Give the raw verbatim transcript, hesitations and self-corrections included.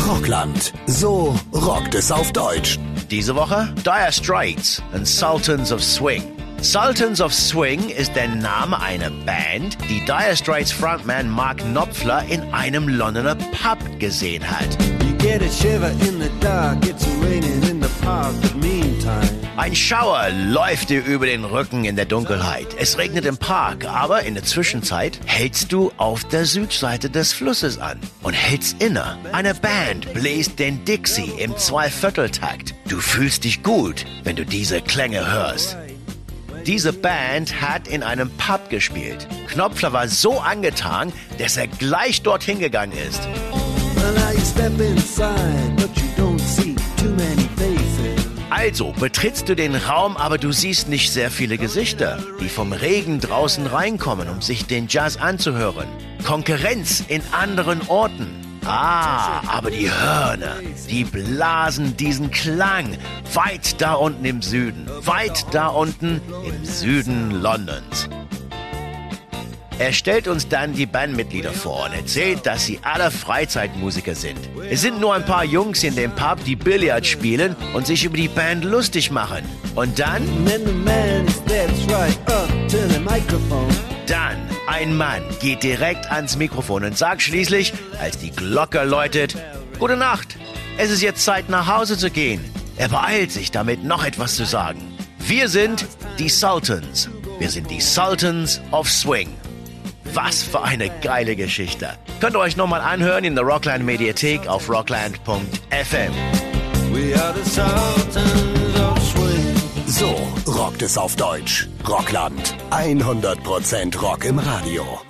Rockland. So rockt es auf Deutsch. Diese Woche Dire Straits und Sultans of Swing. Sultans of Swing ist der Name einer Band, die Dire Straits Frontman Mark Knopfler in einem Londoner Pub gesehen hat. Ein Schauer läuft dir über den Rücken in der Dunkelheit. Es regnet im Park, aber in der Zwischenzeit hältst du auf der Südseite des Flusses an und hältst inne. Eine Band bläst den Dixie im Zweivierteltakt. Du fühlst dich gut, wenn du diese Klänge hörst. Diese Band hat in einem Pub gespielt. Knopfler war so angetan, dass er gleich dorthin gegangen ist. Also betrittst du den Raum, aber du siehst nicht sehr viele Gesichter, die vom Regen draußen reinkommen, um sich den Jazz anzuhören. Konkurrenz in anderen Orten. Ah, aber die Hörner, die blasen diesen Klang weit da unten im Süden, weit da unten im Süden Londons. Er stellt uns dann die Bandmitglieder vor und erzählt, dass sie alle Freizeitmusiker sind. Es sind nur ein paar Jungs in dem Pub, die Billard spielen und sich über die Band lustig machen. Und dann... Dann, ein Mann geht direkt ans Mikrofon und sagt schließlich, als die Glocke läutet, Gute Nacht, es ist jetzt Zeit nach Hause zu gehen. Er beeilt sich damit, noch etwas zu sagen. Wir sind die Sultans. Wir sind die Sultans of Swing. Was für eine geile Geschichte. Könnt ihr euch nochmal anhören in der Rockland Mediathek auf rockland punkt f m. We are the Sultans of Swing. So rockt es auf Deutsch. Rockland. hundert Prozent Rock im Radio.